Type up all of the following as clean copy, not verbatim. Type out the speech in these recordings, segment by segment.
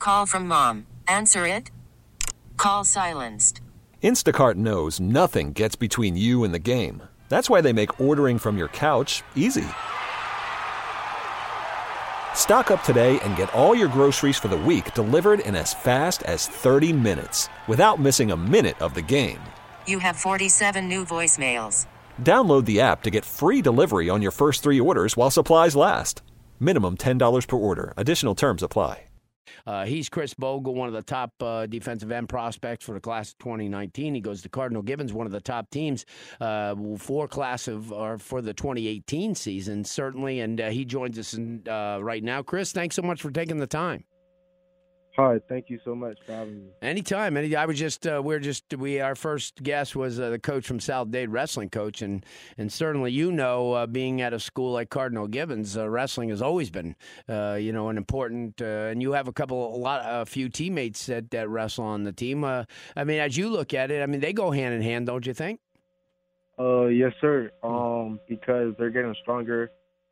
Call from mom. Answer it. Call silenced. Instacart knows nothing gets between you and the game. That's why they make ordering from your couch easy. Stock up today and get all your groceries for the week delivered in as fast as 30 minutes without missing a minute of the game. You have 47 new voicemails. Download the app to get free delivery on your first 3 orders while supplies last. Minimum $10 per order. Additional terms apply. He's Chris Bogle, one of the top defensive end prospects for the class of 2019. He goes to Cardinal Gibbons, one of the top teams for the 2018 season, certainly. And he joins us right now. Chris, thanks so much for taking the time. Hi, thank you so much for having me. Anytime. I was just, our first guest was the coach from South Dade, wrestling coach, and certainly being at a school like Cardinal Gibbons, wrestling has always been, an important, and you have a few teammates that wrestle on the team. As you look at it, they go hand in hand, don't you think? Yes, sir. Because they're getting stronger,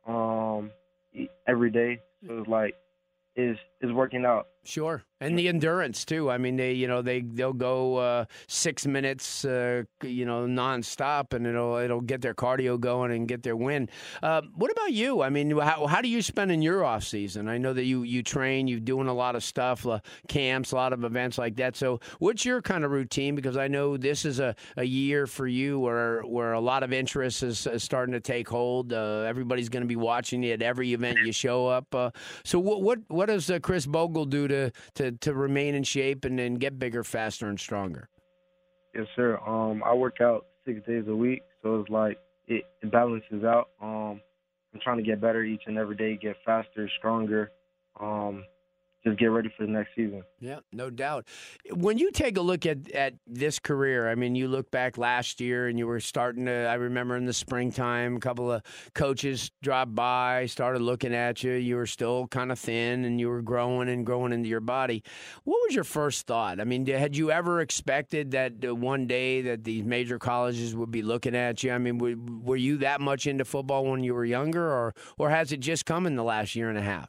every day. So it's like, is working out. Sure. And the endurance, too. They'll go 6 minutes, nonstop, and it'll get their cardio going and get their win. What about you? How do you spend in your off season? I know that you train, you're doing a lot of stuff, camps, a lot of events like that. So what's your kind of routine? Because I know this is a year for you where a lot of interest is starting to take hold. Everybody's going to be watching you at every event you show up. So what does Chris Bogle do to remain in shape and then get bigger, faster, and stronger? Yes, sir. I work out 6 days a week, so it's like it balances out. I'm trying to get better each and every day, get faster, stronger, just get ready for the next season. Yeah, no doubt. When you take a look at this career, you look back last year and you were starting to, I remember in the springtime, a couple of coaches dropped by, started looking at you. You were still kind of thin and you were growing into your body. What was your first thought? Had you ever expected that one day that these major colleges would be looking at you? Were you that much into football when you were younger, or has it just come in the last year and a half?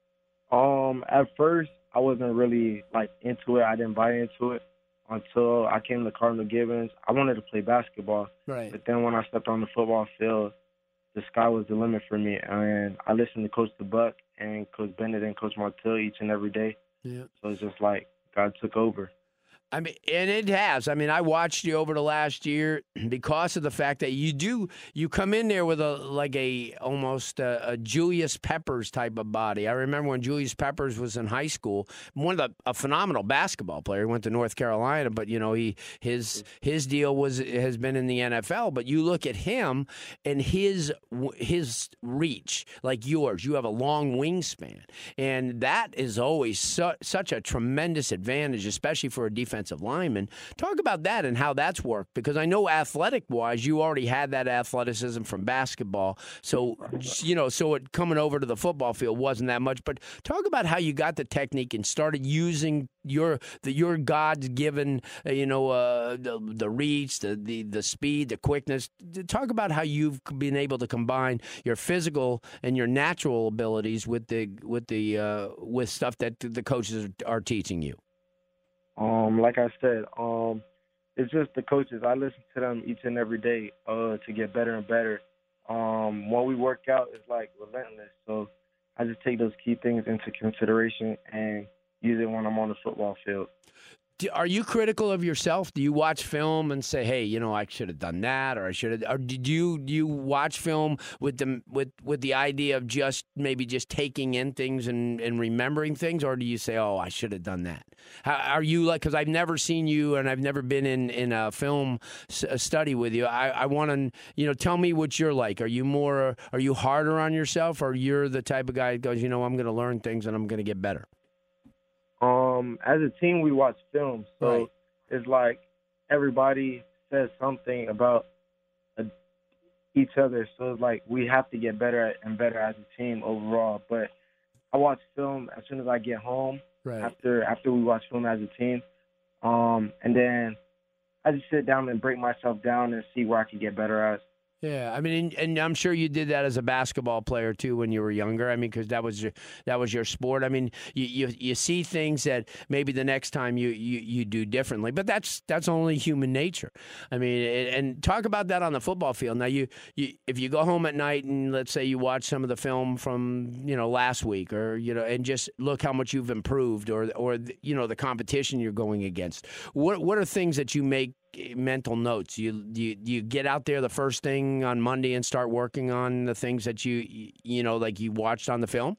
At first, I wasn't really into it. I didn't buy into it until I came to Cardinal Gibbons. I wanted to play basketball, right? But then when I stepped on the football field, the sky was the limit for me. And I listened to Coach DeBuck and Coach Bennett and Coach Martell each and every day. Yeah. So it's just like God took over. And it has. I watched you over the last year because of the fact that you come in there with almost a Julius Peppers type of body. I remember when Julius Peppers was in high school, a phenomenal basketball player. He went to North Carolina, but his deal has been in the NFL. But you look at him and his reach, like yours. You have a long wingspan, and that is always such a tremendous advantage, especially for a defensive lineman. Talk about that and how that's worked, because I know athletic-wise, you already had that athleticism from basketball. So, it coming over to the football field wasn't that much. But talk about how you got the technique and started using your God's given, the reach, the speed, the quickness. Talk about how you've been able to combine your physical and your natural abilities with stuff that the coaches are teaching you. Like I said, it's just the coaches. I listen to them each and every day to get better and better. When we work out, it's like relentless. So I just take those key things into consideration and use it when I'm on the football field. Are you critical of yourself? Do you watch film and say, "Hey, I should have done that," or "I should have"? Or did you watch film with the idea of just taking in things and remembering things, or do you say, "Oh, I should have done that"? How are you like? Because I've never seen you, and I've never been in a film study with you. I want to, tell me what you're like. Are you harder on yourself, or you're the type of guy that goes, I'm going to learn things and I'm going to get better? As a team, we watch films, so right. It's like everybody says something about each other, so it's like we have to get better and better as a team overall. But I watch film as soon as I get home, right. after we watch film as a team, and then I just sit down and break myself down and see where I can get better at. Yeah, I mean, and I'm sure you did that as a basketball player too when you were younger. I mean, because that was your sport. I mean, you see things that maybe the next time you do differently, but that's only human nature. I mean, and talk about that on the football field. Now, you if you go home at night and let's say you watch some of the film from last week, or and just look how much you've improved, or the competition you're going against. What are things that you make mental notes? You get out there the first thing on Monday and start working on the things that you like you watched on the film?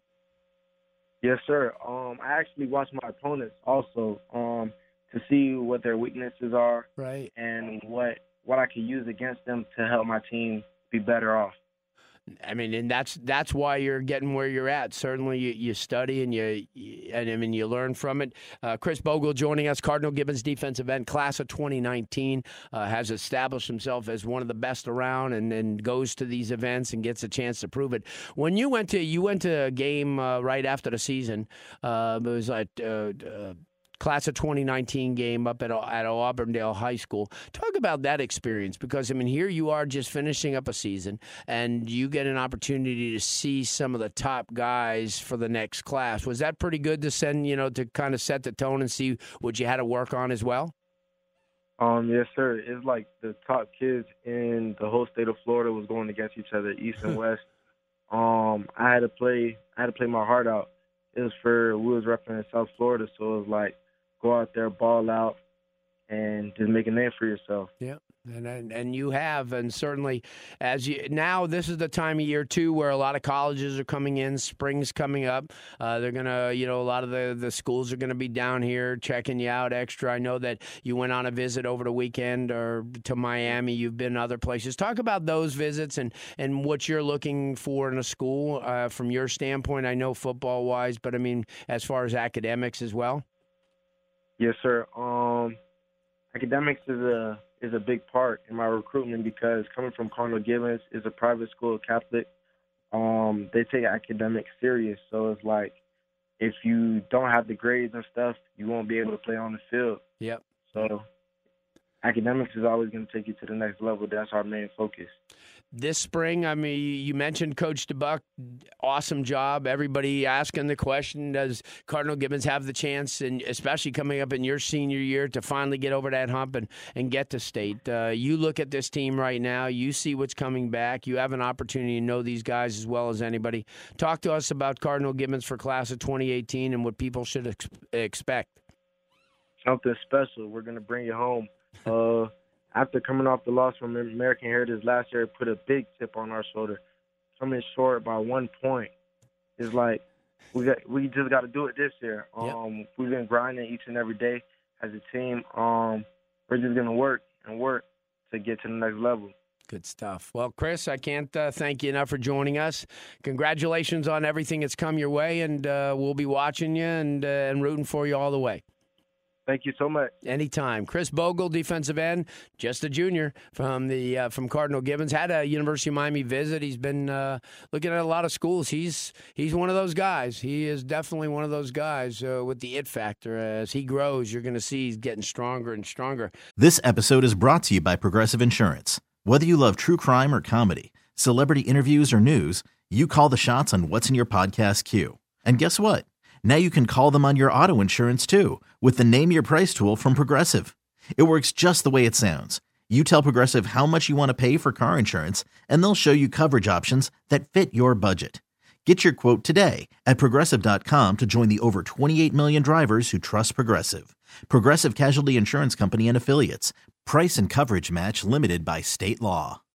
Yes, sir. I actually watch my opponents also to see what their weaknesses are, right, and what I can use against them to help my team be better off. I mean, and that's why you're getting where you're at. Certainly, you study and you learn from it. Khris Bogle joining us, Cardinal Gibbons defensive end, class of 2019, has established himself as one of the best around, and goes to these events and gets a chance to prove it. When you went to a game right after the season, it was like. Class of 2019 game up at Auburndale High School. Talk about that experience, because, I mean, here you are just finishing up a season, and you get an opportunity to see some of the top guys for the next class. Was that pretty good to send, to kind of set the tone and see what you had to work on as well? Yes, sir. It's like the top kids in the whole state of Florida was going against each other, East and West. I had to play my heart out. We was representing South Florida, so it was like, go out there, ball out, and just make a name for yourself. Yeah, and you have, and certainly now this is the time of year too where a lot of colleges are coming in. Spring's coming up. They're gonna, a lot of the schools are gonna be down here checking you out extra. I know that you went on a visit over the weekend or to Miami. You've been other places. Talk about those visits and what you're looking for in a school from your standpoint. I know football wise, but I mean as far as academics as well. Yes, sir. Academics is a big part in my recruitment, because coming from Cardinal Gibbons is a private school, Catholic. They take academics serious, so it's like if you don't have the grades and stuff, you won't be able to play on the field. Yep. So academics is always going to take you to the next level. That's our main focus. This spring, I mean, you mentioned Coach DeBuck, awesome job. Everybody asking the question, does Cardinal Gibbons have the chance, and especially coming up in your senior year, to finally get over that hump and get to state? You look at this team right now, you see what's coming back. You have an opportunity to know these guys as well as anybody. Talk to us about Cardinal Gibbons for class of 2018 and what people should expect. Something special. We're going to bring you home. After coming off the loss from American Heritage last year, it put a big chip on our shoulder. Coming short by 1 point is like we just got to do it this year. Yep. We've been grinding each and every day as a team. We're just going to work to get to the next level. Good stuff. Well, Khris, I can't thank you enough for joining us. Congratulations on everything that's come your way, and we'll be watching you and rooting for you all the way. Thank you so much. Anytime. Khris Bogle, defensive end, just a junior from Cardinal Gibbons. Had a University of Miami visit. He's been looking at a lot of schools. He's one of those guys. He is definitely one of those guys with the it factor. As he grows, you're going to see he's getting stronger and stronger. This episode is brought to you by Progressive Insurance. Whether you love true crime or comedy, celebrity interviews or news, you call the shots on what's in your podcast queue. And guess what? Now you can call them on your auto insurance too with the Name Your Price tool from Progressive. It works just the way it sounds. You tell Progressive how much you want to pay for car insurance, and they'll show you coverage options that fit your budget. Get your quote today at Progressive.com to join the over 28 million drivers who trust Progressive. Progressive Casualty Insurance Company and Affiliates. Price and coverage match limited by state law.